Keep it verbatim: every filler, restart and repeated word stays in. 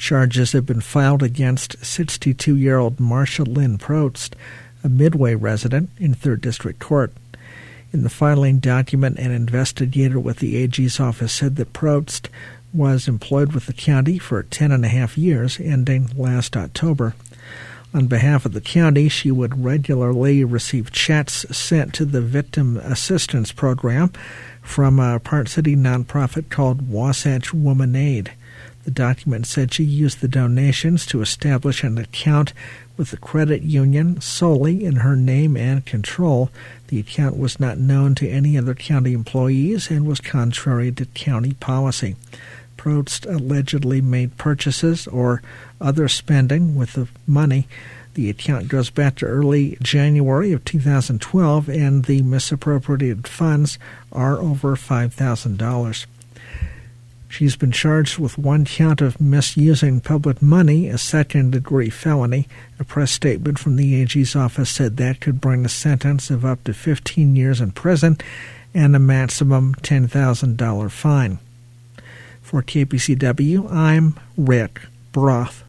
Charges have been filed against sixty-two-year-old Marcia Lynn Probst, a Midway resident, in third District Court. In the filing document, an investigator with the A G's office said that Probst was employed with the county for ten and a half years, ending last October. On behalf of the county, she would regularly receive checks sent to the Victim Assistance Program from a Park City nonprofit called Wasatch Woman Aid. The document said she used the donations to establish an account with the credit union solely in her name and control. The account was not known to any other county employees and was contrary to county policy. Probst allegedly made purchases or other spending with the money. The account goes back to early January of two thousand twelve, and the misappropriated funds are over five thousand dollars. She's been charged with one count of misusing public money, a second-degree felony. A press statement from the A G's office said that could bring a sentence of up to fifteen years in prison and a maximum ten thousand dollars fine. For K P C W, I'm Rick Broth.